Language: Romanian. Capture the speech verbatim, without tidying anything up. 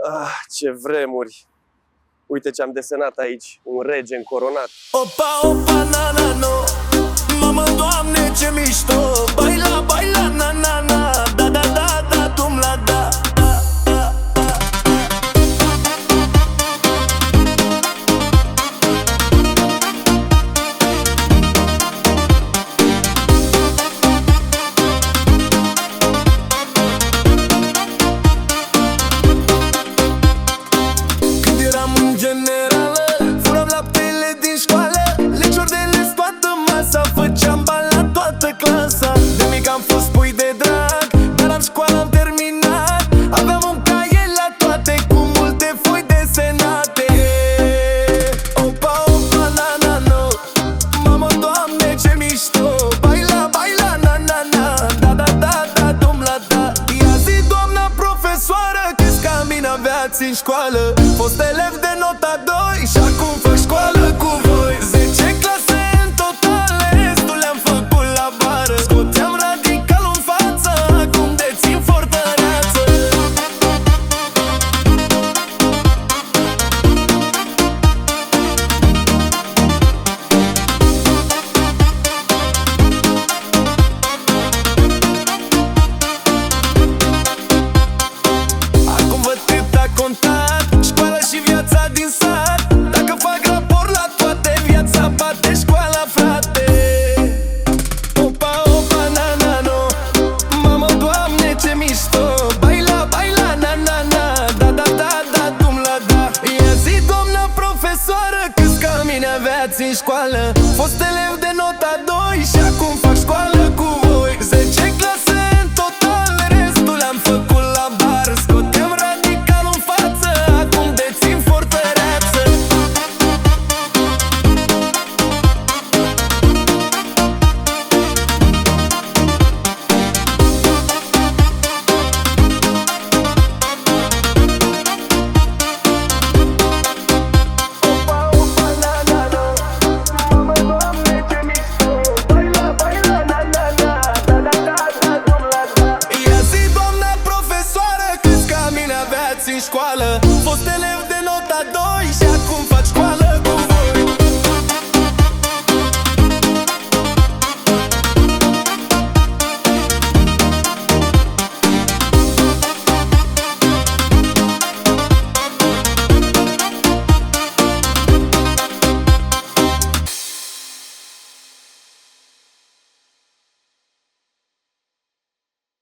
Ah, ce vremuri! Uite ce am desenat aici, un rege încoronat. Opa, opa, na, na, no. Mamă, Doamne, ce mișto. Baila, baila, na, na, na. Da, da, da, da, tum la da. De mic am fost pui de drag, dar în școală am terminat. Aveam un caiet la toate cu multe foi desenate. Opa, opa, na, na, no. Mamă, Doamne, ce mișto. Baila, baila, na, na, na. Da, da, da, da, dum la da. Ia zi, doamna profesoară, câți ca mine aveați în școală? Fost elev de nota doi și acum fac școală cu voi. Zece clase în total, restul le-am făcut la bară. Scoteam radical în față, acum dețin fortăreață. Acum văd cât a contat școala și viața din sat. Dacă fac raport la toate, viața bate școala, frate. Opa, opa, na, na, no. Mamă, Doamne, ce mișto. Baila, baila, na, na, na. Da, da, da, da, dum la da. Ia zi, doamna profesoară, câți ca mine aveați în școală? Fost elev de nota doi și acum fac școală cu voi. Zece clase în total, restul le-am făcut la bar. Scoteam radical în față, acum dețin fortăreață. Opa, opa, na, na, no. Mamă, Doamne, ce mișto. Baila, baila, na, na, na. Da, da, da, da, dum la da. Ia zi, doamna profesoară, câți ca mine aveați în școală? Fost elev de nota doi